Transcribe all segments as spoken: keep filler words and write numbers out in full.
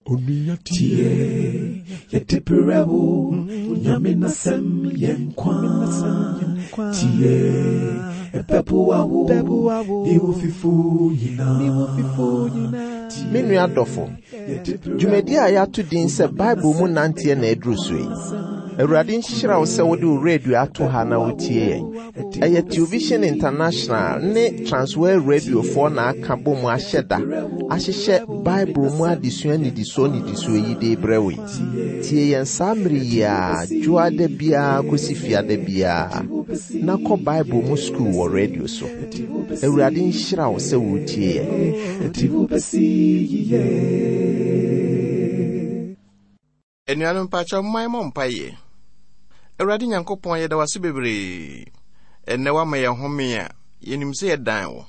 Tie yetipirewo nyamina sem yenkwa tie epepu awo iwo fifu yina Minu adofo Jumedi a yatu din se Bible mu nantie na edru so yi Awurade nhyira wo se wode radio ato ha na wotie eye Television International ne Transworld Radio for na aka bom ahyeda ahyehye Bible mu adesua ni diso ni diso yi de brewe tie yen samri ya juade bia kosifia de bia na ko Bible mu school wo radio so Awurade nhyira wo se wotie Enuanum pacha mmai mo mpaye Awurade Nyankopon yeda wase bebre enne wa maye home a yenim se yedan wo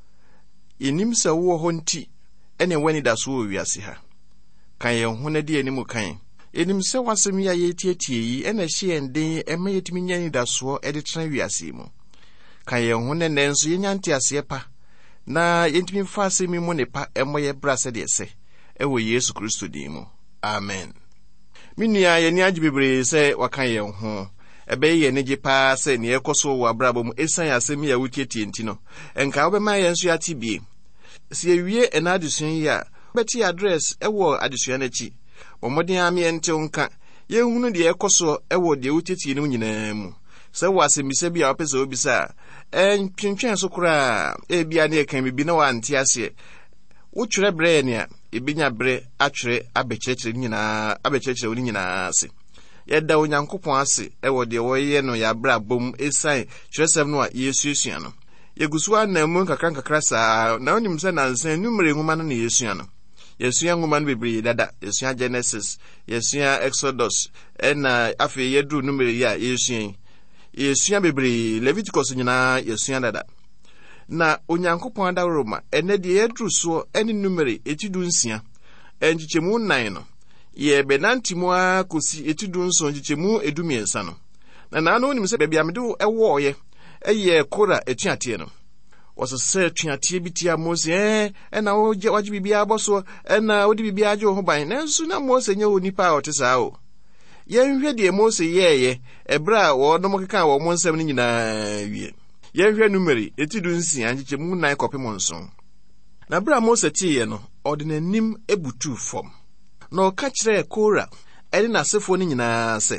yenim se wo ho nti ene wani da so wiase ha kan ye ho na de anim kan yenim se wasem ya yetietie yi ene hye enden ema yetimi nyani da so e de tran wiase mu kan ye ho ne nenso yenyante ase pa na yentimi fa asemi mu ne pa emoye brase de se e wo Yesu Kristo din mu amen. Minia ye ni ajibebre se wakan ye ho ebe ye ne gipa se ne ekoso wo abrabo mu esan asemi ya wutietie ntino enka obema ye nso ati bie se ewie enadusun ya beti address ewo adusun na chi bomodin ame ente nka ye hunu de ekoso ewo de wutietie no nyina mu se wo asemi se bia opese obisa en twentwen so kura e bia ne kan bibi na wa ante ase wo twere bre ne a ebinya bre atwere abekyekyere nyina abekyekyere woni nyina ase yeda Onyankopon ase ewo de wo ye no ya bra bom esan kyerɛsɛm no a Yesu esua no yegusuwa na mu kakra kakra saa na onim se na nsan numere nwoma no na Yesu no Yesu nwoma no bebre dada Yesu Genesis Yesu Exodus na afi yedru numere ya Yesu Yesu bebre Leviticus nyina Yesu dada na Onyankopon da Roma ene de yedru so ene numere etidu nsia enchichemu nine no ye benantimu akosi etidu nso enchichemu edumiensa no na na no nim se bebia medo ewo ye eye kora etuatie no woso se tuatie bitia Mose eh na wo waji bibia aboso na wodi bibia aje ho ban nanso na Mose nya onipa a otesa o ye nhwe de Mose yeye ebra wo no mokeka wo monsem ni nyina wie ye nhwe numeri etidu nsia enchichemu nine kopem nso na bra Mose tie no ordinanim ebutu fom na oka kire Kora ene na sefo ni nyina se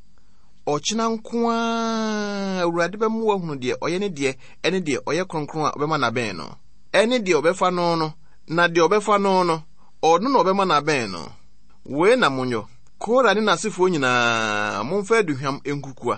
ochina nkoa Awurade be mu wahunu de oye ne de ene de oye kronkron a obema na ben no ene de obefa no no na de obefa no no ono na obema na ben no we na munyo Kora ne na sefo nyina momfa aduhwam enkukua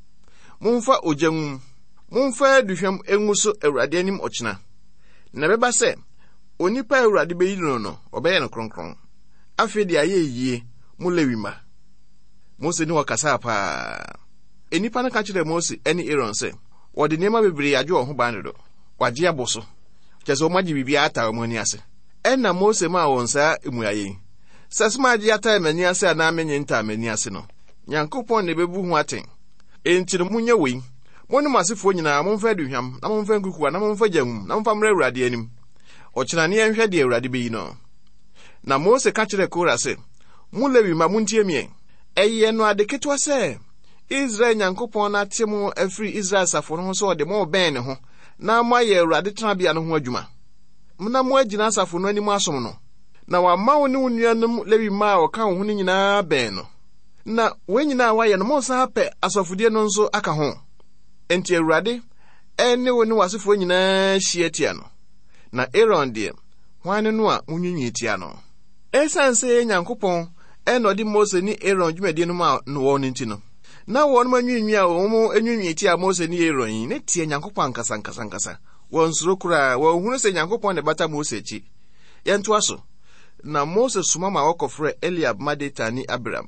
momfa ojanum momfa aduhwam enguso Awurade anim ochina na beba se onipa Awurade be yino no obeye no kronkron afedi aye yie mu lewima Mose ni wakasa pa enipa na ka kire Mose eni Aaron se wode nema bebre adwo ho ban do waje aboso kese o maji bibia ata omani ase enna Mose ma wonsa emuaye sasma aje ata emani ase na amenye nta amani ase no Nyankopon ne bebu hu aten enti no munye wei monu masefo nyina momfa aduhwam na momfa nkukuwa na momfa jam na momfa mra Awurade anim ochina ne enhwe de Awurade beyi no na Mose ka kire Kora se mu lewi ma muntie mie eye no adeketwa se Israel Nyankopon na temu afri Israel safo no so de mo ben ne ho na amaye Awurade tenabia no ho adwuma mna mo agina safo no anim asom no na wa mawo ne unuanum lewi ma o ka ho nyina ben no na wenyina waye no mo sa hape asofudie no nso aka ho enti Awurade ene woni wasefo nyina hietia no na Aaron de hwane no a munyunyi tia no esanse Nyankopon eno di Mose ni Aaron dwumadi no ma no won nti no na won manyunyi a wo mo enyunyi tia Mose ni Aaron yi ne tie Nyankopon nkasa nkasa nkasa won suro kura won hunu se Nyankopon ne bata Mose chi yento aso na Mose suma ma wakofre Eliab madeta ni Abraham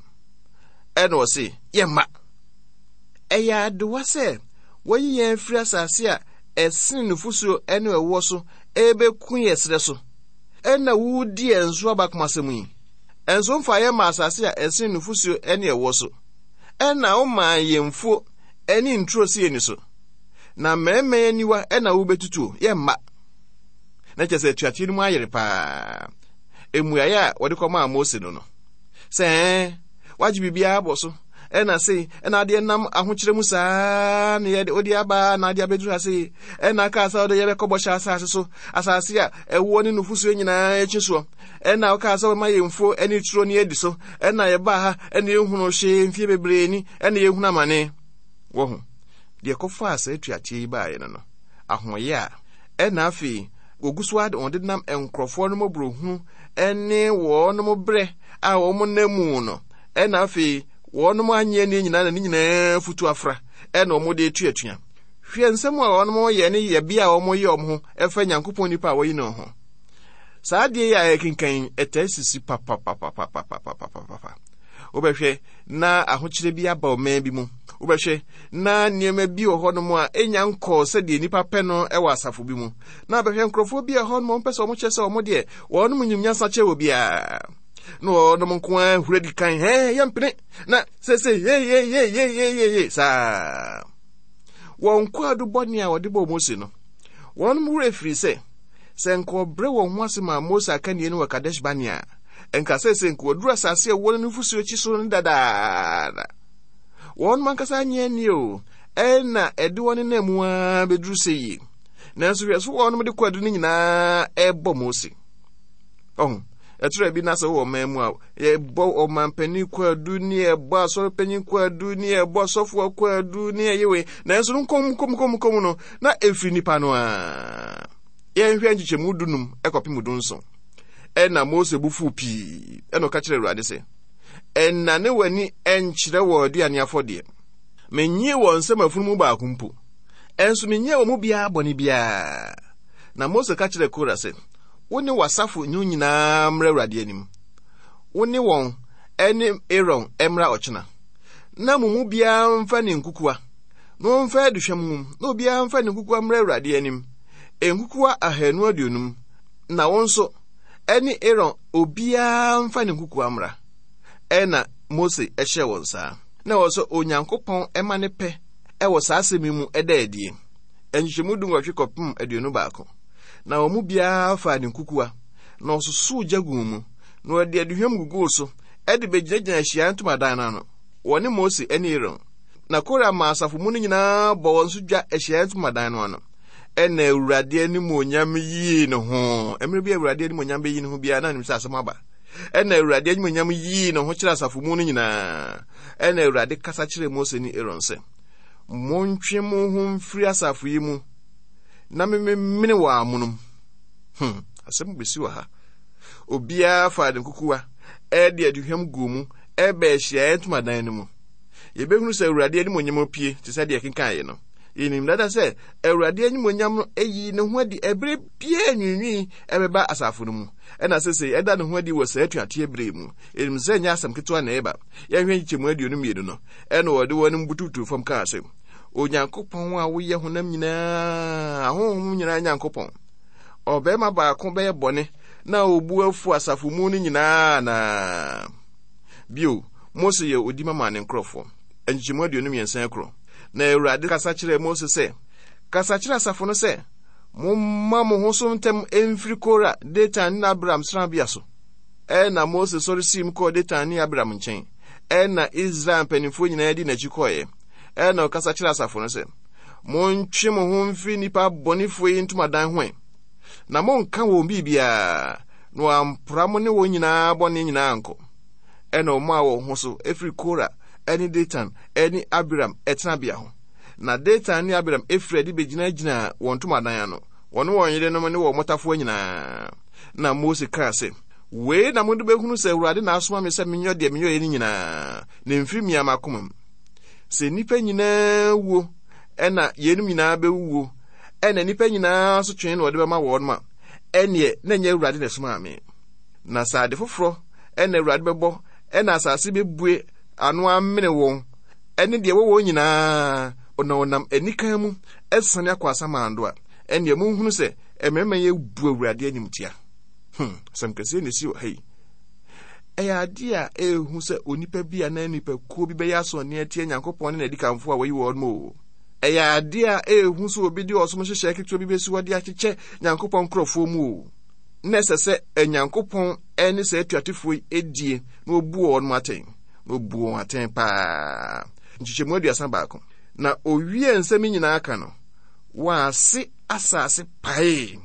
eno se yemma eya do wase woyi yen firi asase a esin nufuso eno ewo so ebe kun yesre so ena wudi enso abakomasemu yi enso mfa ye ma asase a esin nufuso ene ewo so ena o ma yemfo eni ntro si eni so na meme eniwa ena wo betutu ye mma na chese tuati mu ayere pa emuaya wode kɔma Mose no no sɛ waji bibia boso ena sei ena de nam ahokyere mu saa na ye odi aba na de abedu ha sei ena ka sa de ye bekɔbɔ sha asase so asase a ɛwo ne nufusu nyinaa ekyi so ena o ka sa ma yemfo eni turo ne edi so ena ye ba ha ena ehunu hye mfie bebree ni ena ye hunu amane wo ho de kɔfa asa etuatie yi ba ye no no ahoye a ena afi ogusu ade on de nam enkrofo no mobrohu ene wo no mobre a wo mo namu no ena afi wo no anye ne nyina na nyina futu afra ena o mo de tuatua hwe nsem a wo no ye ne ye bia wo mo ye o mo efa Nyankopɔn nipa wo yi no ho saa de ya ekinkan etasisi papa papa papa papa papa obehwe na ahokyere bi aba o man bi mu obehwe na niema bi o ho no mo a enya nkɔ sɛ de nipa pɛ no e wa asafo bi mu na obehwe nkrofo bi a ho no mo pɛ sɛ o mo kyɛ sɛ o mo de wo no nyum nyasa kyɛ obi a no no mo nko a huredi kan he yempene na se se ye ye ye ye ye ye sa won kwadu bɔne a wɔde bɔ Mose no wɔn mu refiri sɛ sɛ nko bre wɔ ho asema Mose aka ne no wɔ Kadesh Barnea enka sɛ sɛ nko duru asase a wɔn no fusu ekyi so no dada wɔn man kasa nye ni o ɛna ɛde wɔn na mu a beduru sɛ yi nanso hwɛ so wɔn de kwadu ne nyinaa ɛbɔ Mose ɔh etura bi na sɛ wɔ man mu a ɛbɔ ɔmampani kwadu ni ɛbɔ asɔrpanyin kwadu ni ɛbɔ sɔfo kwadu ni ɛyewe nanso nkom kom kom kom no na efiri nipa no a yɛnhwɛ nkyekye mu dunum ɛkɔpe mu dunso ɛna Mose bufu pii ɛna ɔka kyerɛ Awurade sɛ ɛna ne wani ɛnkyerɛ wɔ aduane afɔdeɛ menyie wɔ nsɛm afunu mu baako mpo ɛnso menyie wɔ mu biara bɔne biara na Mose ka kyerɛ Kora sɛ woni wasafo nyu nyinaa mra Awurade anim woni wɔn ɛne Aaron ɛmra ɔkyena na mumu biara mfa ne nkukua no mfa aduhwam mu na obiara mfa ne nkukua mra Awurade anim enkukua ahanu aduonum na wɔn so ɛne Aaron obiara mfa ne nkukua mra ɛna Mose ɛhyɛ wɔn saa na wɔ so Onyankopɔn ɛma ne pɛ ɛwɔ saa asɛm mu ɛda adie enhyemu du nwɔtwe kɔpem aduonu baako na wɔn mu biara fa ne nkukua na ɔsoso jagu mu na ɔde aduhwam gugu so ɛde begyinagyina hyia ntomadan na no wɔne Mose ɛne Aaron na Kora ma asafo mu no nyinaa bɔ wɔn so dwa hyia ntomadan no ano ɛna Awurade anim onyam yi ne ho emre bi Awurade anim onyam yi ne ho bia na nim sɛ asɛm aba ɛna Awurade anim onyam yi ne ho kyerɛ asafo mu no nyinaa ɛna Awurade kasa kyerɛ Mose ne Aaron sɛ montwe mo ho mfiri asafo yi mu na mememene wɔ amonum hm asɛm besi wɔ ha obiara fa de nkukua ɛde aduhwam gu mu ɛbɛ hyia ntomadan no mu yebehunu sɛ Awurade anim onyam pie te sɛ de kenkan ye no yenim dada sɛ Awurade anim onyam no eyi ne ho adi ebre pie nwinwi ɛbɛba asafo no mu ɛna sɛ sɛ ɛda ne ho adi wɔ sɛ atuate ebre mu yenim sɛ nya asɛm ketewa na ɛba yɛhwɛ nkyɛmu aduonu mmienu no ɛna wɔde wɔn mbututu fam ka asɛm Onyankopɔn a woyɛ honam nyinaa ahonhom nyinaa Nyankopɔn ɔbɛma baako bɛyɛ bɔne na obu afu asafo mu no nyinaa na bio Mose yɛ odima ma ne nkrɔfo enkyemu aduonu mmiɛnsa kro na Awurade kasa kyerɛ Mose sɛ kasa kyerɛ asafo no sɛ momma mo ho so ntem emfiri Kora Datan ne Abiram srabia so ɛna Mose sɔre sim kɔ Datan ne Abiram nkyɛn ɛna Israel mpanimfo nyinaa di n'akyi kɔɛ ɛna ɔkasa kyerɛ asafo no sɛ montwe mo ho mfiri nipa bɔnefo yi ntomadan ho na monka wɔn bibia na wampra mo ne wɔn nyinaa bɔne nyinaa nkɔ ɛna ɔmo a wɔn ho so efiri Kora ɛne Datan ɛne Abiram ɛtena bia ho na Datan ne Abiram efiri adi begyina gyina wɔn ntomadan ano wɔn wɔn yere no ne wɔn motafo nyinaa na Mose kaa sɛ wei na mo de behunu sɛ Awurade na asoma me sɛ menyɔ de menyɔ yɛ nyinaa na mfiri miama komam sɛ nipa nyinaa wuo ɛna yenum nyinaa bewuo ɛna nipa nyinaa so twen na wɔde bɛma wɔn ma ɛne na nyɛ Awurade na soma me na saade foforo ɛna Awurade bɛbɔ ɛna asase bebue ano amene wɔn ɛne deɛ wɔwɔ nyinaa ona onam anikan mu ɛsane akɔ asamando a ɛne mu hunu sɛ ɛmɛmɛ yɛ bu Awurade animtia hm sam kɛse ne si wɔ ha yi ɛyɛ ade a ɛhu sɛ onipa bi a na nipa kuo bi bɛyɛ asɔne atie Nyankopɔn ne n'adikanfo a wɔyi wɔn mo ɛyɛ ade a ɛhu sɛ obi di ɔsom hyehyɛ ketewa bi besi wɔde akyekyɛ Nyankopɔn nkrɔfo mu necessary enyankopon ene se atuatefo edie na obu on maten na obu on aten pa nchichemu aduasa baako na owie nsem nyina aka no wa ase asase pae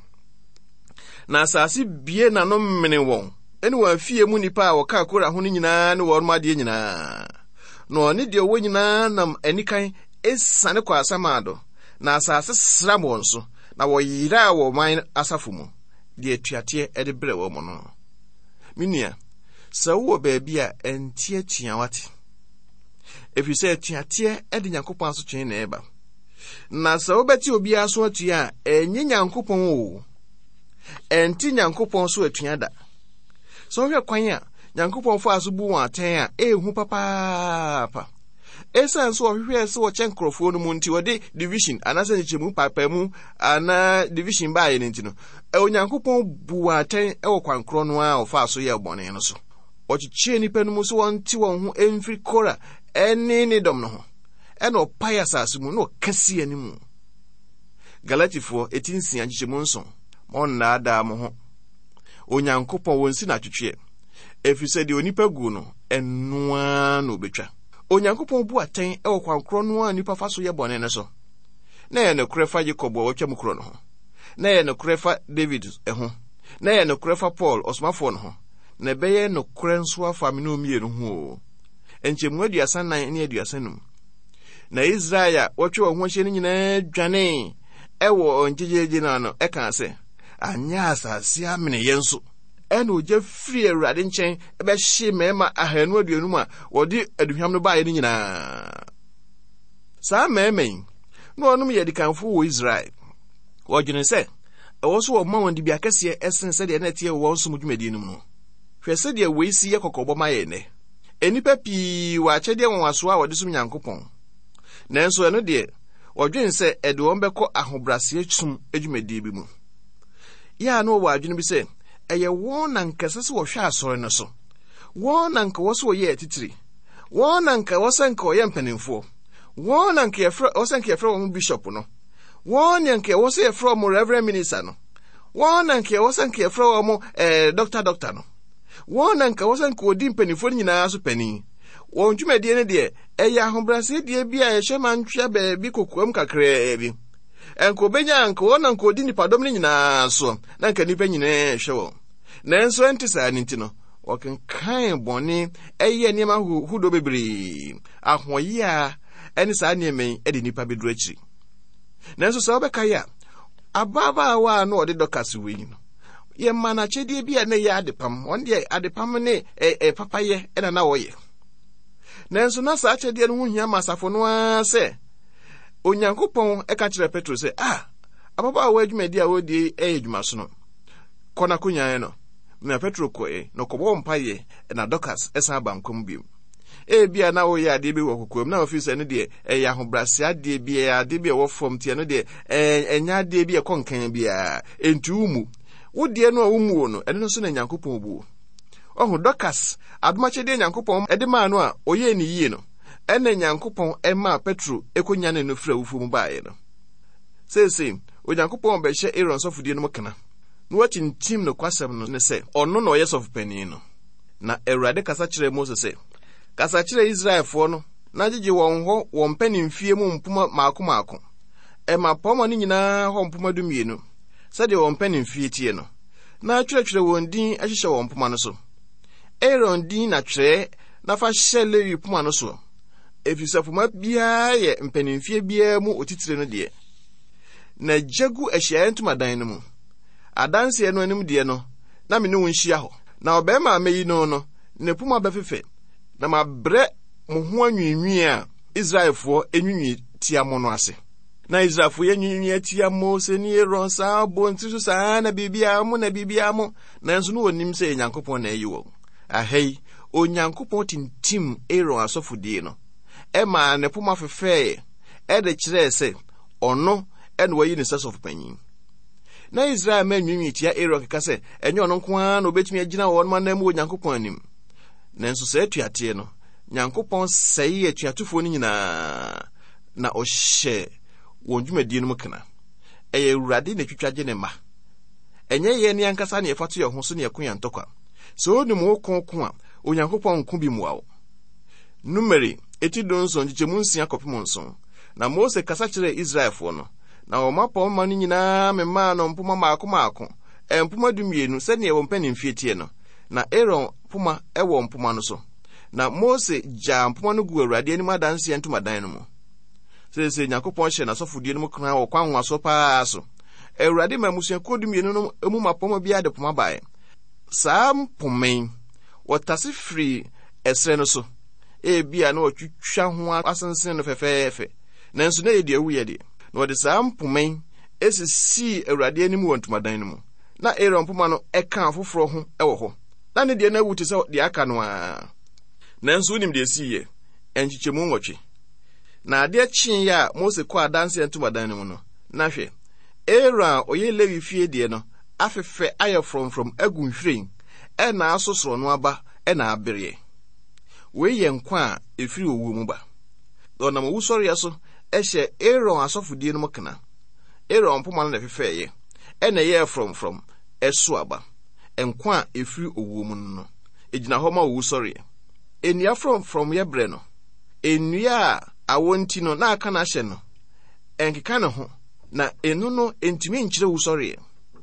na asase bie na no mmene won ene wa fie mu nipa a woka akora ho nyina ne won made nyina no oni de owo nyina nam anikan esane kwa asamado na asase sram won so na wo yira wo man asafo mu de atuate ede bre wo mu no minia sa wo baabi a entie atua wate efi se atuate ede Nyankopon aso twen na eba na sa wo beti obi aso atua enye Nyankopon o enti Nyankopon so atua da so hwe kwan a Nyankopon fo aso bu won aten a ehu papa pa esa so hwe se wo chen krofo no mu nti wode division anase nchemu papa mu ana division ba ye nti no e Onyankopon bu aten e wo kwan kro no a ofa aso ye bone no so ochichie nipa no mu so won ti won ho emfiri kora eni ni dom no ho e no paya sase mu no kasi animu Galatifo etinsia nchemu nso mon na ada mo ho Onyankopon wonsi na twetwe efise de onipa gu no enua no betwa Onyankopon bu aten e wo kwankro no a nipa fa so ye bone ne so na ye ne krefa Jacob wo twam kro no ho na ye ne krefa David e ho na ye ne krefa Paul osmafo no ho na beye no krenso afa me no mienu ho enchemu aduasa nan ne aduasa num na Israel wotwe wo ho hye ne nyina dwane e wo onjejeje na no e kan se anya asase amene yenso eno oje free Awurade nchen e be hye mema ahanu aduanum a wodi aduhwam no baaye ni nyina sa memen no onum ye dikanfo wo Israel wodwene se e wo so wo ma won di bia kase esen se de na tie wo so mudwumadi num no hwe se de we isi ye kokobo ma ye ne enipa pi wa chede won waso a wode sum Nyankopon nanso eno de wodwene se e de won beko ahobrase atsum adwumadi bi mu ya no wa adwene bi se eye won na nkase se wo hwa asore no so won na nka wo so ye atitiri won na nka wo se nka wo ye mpanimfo won na nka yefra wo se nka yefra wo bishop no won na nka wo se yefra wo reverend minister no won na nka wo se nka yefra wo eh doctor doctor no won na nka wo se nka odi mpanimfo nyina so pani won dwumadi ne de eye ahobrase de bia ye hwema ntwa ba bi kokoam kakra bi enko benya nko wona nko di nipadom ni nyina so na nka nipa nyina hwewo nanso entisa ni ntino woken kan boni eye niam hudo bebre ahoyi a eni sa niam edi nipa bedru akiri nanso sa obeka ya ababa wa na ode dokas wi no ye mana chedie bia na ye adepam onde adepam ne e, e papaye ena na woye nanso na sa chedie no hu hia masafo no a se Onyankopon e ka kire Petro se ah ababa wa adwumadi a wodi e adwuma so no kona kunyan no na Petro ko e no kobo mpaye na Dorcas esa bankom biem e bia na wo ya de bi wo kokom na ofise ne de e ya hobrase ade bia de bia wo fom tie no de e enya de bia konkan bia entu umu wo de no umu no ene no so na Nyankopon bu ohu Dorcas adumache de Nyankopon e de ma no a oye ni yie no ene Nyankopon ema Petro ekonya ne no fra wufu mu baaye no sese Onyankopon be hye Aaron sofudie no mkana no wachintim no kwasem no ne se ono no ye sofupani no na Awurade kasa kire Moses se kasa kire Israelfo no na gigi won ho won pani mfie mu mpuma maako maako ema pomo ni nyina ho mpuma dumie no sade won pani mfie tie no na twetwere won din ahyehye won mpuma no so Aaron din na twere na fa hye Lewi puma no so efisafuma bia ye mpanimfie bia mu otitire no de na jagu ahia ntumadan no mu adanse no anim de no na me ne wonhia ho na obema ameyi no no ne puma befefe na mabre mo ho anwinwi a Israelfo enwinwi tiamo no ase na Israelfo yenwinwi tiamo se ni Aaron sa bonti so sa na bibia mu na bibia mu na nso no onim se Nyankopon na ayiwo ahei Onyankopon tintim Aaron asofodie no ema ne puma fefe e de kire se ono ene wayi ne sase of panyin na Israel ma nwinwi tia Aaron keka se enye ono nko a na obetumi agina won ma na mu Onyankopon anim nanso se atuate no Nyankopon sei atuatufo ni nyina na ohye won dwumadi no mkana eye Awurade na twitwaje ne ma enye ye ne ankasa ne yefato ye ho so ne yakun yantokwa so onum wo konko a onyankopon nko bi muawo numeri eti donso njichemu nsia kopem nso na Mose kasa kire Israelfo no na omapo ma no nyina mema no mpoma maako maako empoma dumienu se ne ye wompani mfietie no na Aaron poma ewo mpoma no so na Mose ja mpoma no gu Awurade anim adanse entomadan no mu sese Yakopon hye na sofodie no mu kran wo kwanwa so paa so Awurade ma musia kodumienu no emu mapoma bia de poma bae saa mpomen wotase firi esre no so e bia na otwitwa ho asensen no fefeefe nanso na yedi awu yede na wode saa mpomen esisi Awurade anim wɔ ntomadan no mu na Aaron poma no eka afoforo ho ɛwɔ hɔ na ne de na wuti sɛ de aka no a nanso nim de siye enchichemu nwɔtwe na ade kyin ya Mose kɔ adanse ntomadan no mu no na hwɛ Aaron oye Lewi fie de no afefe aye from from agu nhwiren e na asosoro no aba e na abere we ye nkwa a efiri owu mu ba dɔnam wusɔre ya so ehye Aaron asɔfodie no mu kana Aaron poma no na fefe ye e na ye from from eso aba nkwa a efiri owu mu no ejina hɔ ma wusɔre enua from from ye bre no enua awonti no na aka na hye no enkeka ne ho na enu no entimi nkyire wusɔre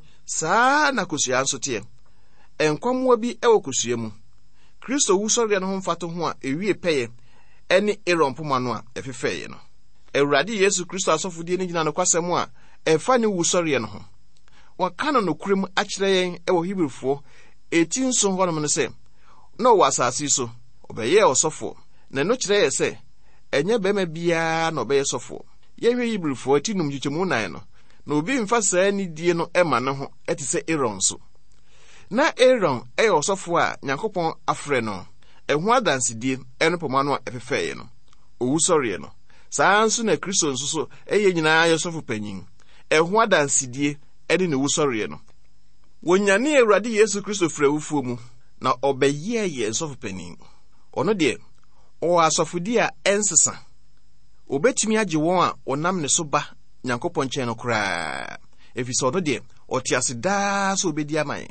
saa na kosua nso te enkwamwa bi ewo kosua mu Kristo wusɔre no ho mfato ho a ewie pɛye ene Aaron poma no a efefɛye no Awurade Yesu Kristo asɔfodie ne gina no kwasɛm a ɛfa ne wusɔre no ho waka no nokurem akyerɛ yɛn ewo Hebrewfo eti nso hɔ no no sɛ na wɔ asase so ɔbɛyɛ ɔsɔfo na no kyerɛ yɛ sɛ enye bɛma bia na ɔbɛyɛ sɔfo yɛhwɛ Hebrewfo eti num gyikyemu nan no na obi mfa saa ni die no ema ne ho eti sɛ Aaron so na Aaron ɛyɛ ɔsɔfo a Yakopon afrɛ no ɛho adansedie ɛno poma no a ɛfefɛye no owusɔre no saa nso na Kristo nso so ɛyɛ nyinaa yɛ sɔfo panyin ɛho adansedie ɛde ne wusɔre no wonyane Awurade Yesu Kristo frɛ wufuo mu na ɔbɛyɛ yɛ sɔfo panyin ɔno de ɔwɔ asɔfodie a ɛnsesa obetumi agye wɔn a ɔnam ne so ba Yakopon nkyɛn no koraa efisɛ ɔno de ɔte ase daa so obedi aman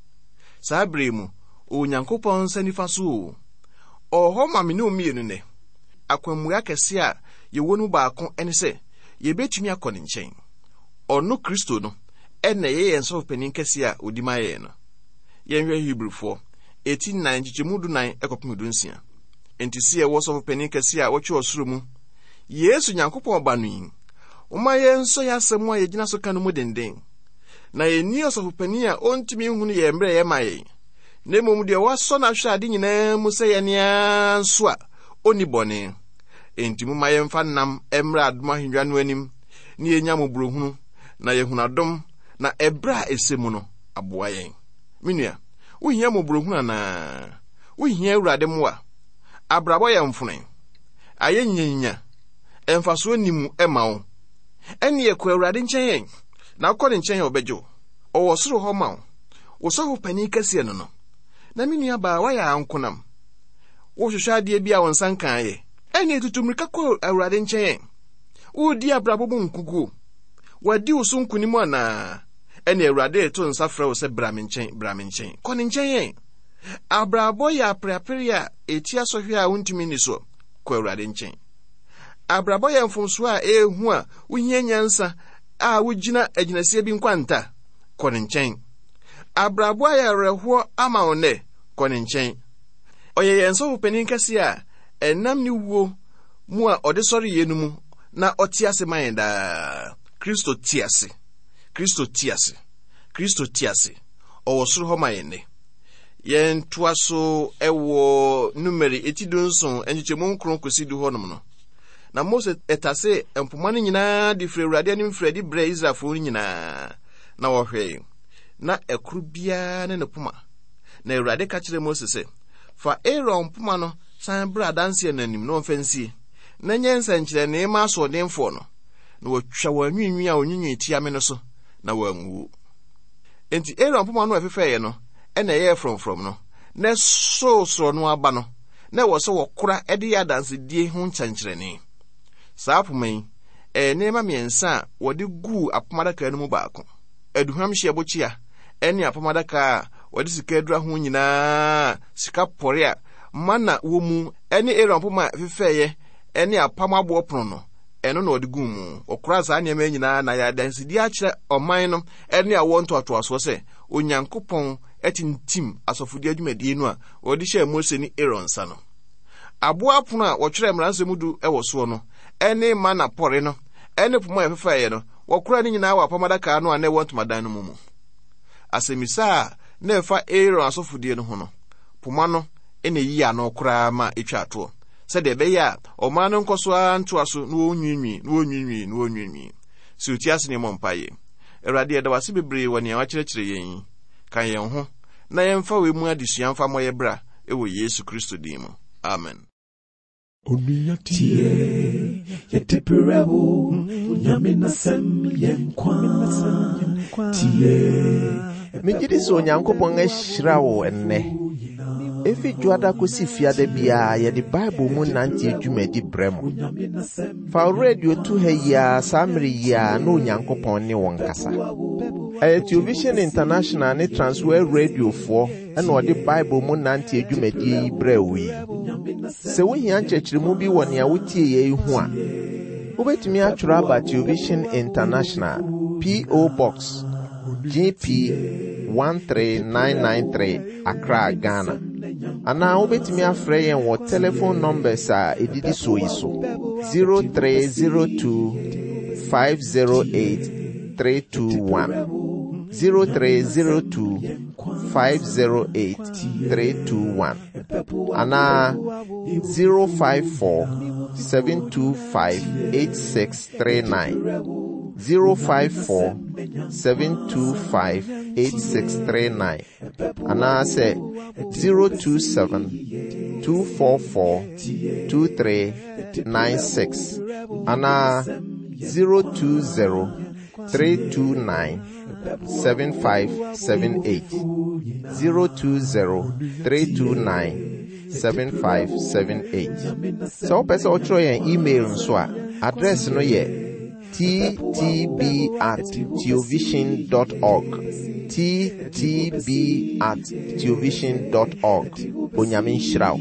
saa bere mu o Yakopon sanifa so o ho ma me ne omienu ne akwammua kɛse a yɛwɔ no baako ene sɛ yɛbetumi akɔ ne nkyɛn ɔno Kristo no ɛna yɛ yɛn sɔfo panin kɛse a odi ma yɛ no yɛnhwɛ Hebrewfo eighteen nine gyigyemu du nine ɛkɔpem du nsia enti sɛ yɛwɔ sɔfo panin kɛse a wɔtwe ɔsoro mu Yesu Yakopon ba no yin oma yɛn so yɛ asɛm a yɛgyina so ka no mu denden na yɛni ɔsɔfo panin a ontumi nhunu yɛ mbrɛ yɛ ma yɛn na mmom de wasɔ na hwɛ ade nyinaa mu sɛ yɛn ya nso a oni bɔne enti mu ma yɛmfa nam emra adom ahengua no anim ne yɛnya mobrohunu na yɛhunu adom na ɛbra a esemu no aboa yɛn menua wohia mobrohunu ana wohia Awurade mmoa abrabɔ yɛ mfone ayɛ nyanyinya ɛmfaso nimu ɛma wo ɛne yɛ kɔ Awurade nkyɛn yɛn na akɔ ne nkyɛn obɛgyo ɔwɔ soro hɔ ma wo wosɔfo panin kɛse no no na menua ba wa ya ankonam wo hwehwɛ ade bi a won san kan ye ɛne tutumrika kɔ Awurade nkyɛn wo di abrabɔ mu nkugu wadi wo so nkunimu ana ɛne Awurade to nsa frɛ wo sɛ bra me nkyɛn bra me nkyɛn kɔ ne nkyɛn yɛn abrabɔ ya aprapere a etia sɔhwɛ a wontumi ni so kɔ Awurade nkyɛn abrabɔ ya mfomso a ehu a wohia nyansa a wogina agyinasie bi nkwanta kɔ ne nkyɛn abrabɔ ya reho ama one kɔ ne nkyɛn ɔyɛ yɛn sɔfo panin kɛse a ɛnam ne wuo mu a ɔde sɔre yɛ no mu na ɔte ase ma yɛn daa Kristo te ase Kristo te ase Kristo te ase ɔwɔ soro hɔ ma yɛn ne yɛn toa so ɛwɔ numeri eti du nson enyikyemu nkron kosi du hɔ nom no na Mose etase empoma no nyinaa de firi Awurade anim firi de brɛ Israelfo no nyinaa na wɔhwɛ na ekuru bia ne ne poma na Awurade ka kyerɛ Mose sɛ fa Aaron poma no san bra danse nanim no mfansie na nyensa nkyerɛ ne ma so denfo no na wɔtwa wɔnwinwi a onyinwi tia me no so na wanwu enti Aaron poma no afefɛye no ɛna ɛyɛ from from no na so so no aba no na wɔ so wɔkora ɛde yɛ danse die ho nkyɛnkyerɛne saa poma yi ɛ nema miɛnsa a wɔde gu apomadaka no mu baako aduham hye abokyia ene apamadaka wadi sika adura ho nyinaa sika pore a mana wo mu ene Aaron poma fefeye ene apamabo pono no eno na odigu mu okura saa ne ma nyinaa na ya dansidi a kire oman no ene a wonto atoaso se Onyankopɔn etintim asofodi adwumadi no a odi hye Mose ni Aaron sa no aboa pono a wɔtwere mmaransɛmudu ɛwɔ so no ene mana pore no ene poma fefeye no wɔkura ne nyinaa wa apamadaka no a na wɔnto madan no mu asemisa na efa Aaron asofodi no ho no poma no ene yi ano kura ma etwa ato se de be ya o ma no nkoso anto aso no onwinwi no onwinwi no onwinwi si utiase ne mompaye Awurade eda wase bebre woni a kyerɛkyerɛ yɛn kan yɛn ho na yɛmfa we mu adesua mfa moye bra ewo Yesu Kristo din mu amen. Tie yeteperewo nyame nasem yenkwa tie Mejidi so Onyankopɔn ahyira wo enne efi juada kosi fiade bia ye di Bible mu nante adwumadi bremo fa radio tu heya samri ya no Onyankopɔn ne won kasa eh Television International ne Transworld Radio fo ena odi Bible mu nante adwumadi brewi se wo hia nkyekiremu bi wɔ nea wotie ye hu a wobetumi atworo aba Television International P O Box G P one three nine nine three Accra, Ghana. Ana obetimi afre yen wo telephone numbers a edidi so iso zero three zero two five zero eight three two one zero three zero two five zero eight three two one ana zero five four seven two five eight six three nine zero five four seven two five eight six three nine ana say zero two seven two four four two three nine six ana zero two zero three two nine seven five seven eight zero two zero three two nine seven five seven eight. So person o try an email nso a address no ye t t b at theovision dot org t t b at theovision dot org. Onyamin Shrao.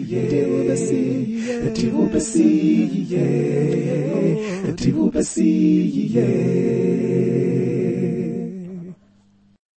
Eti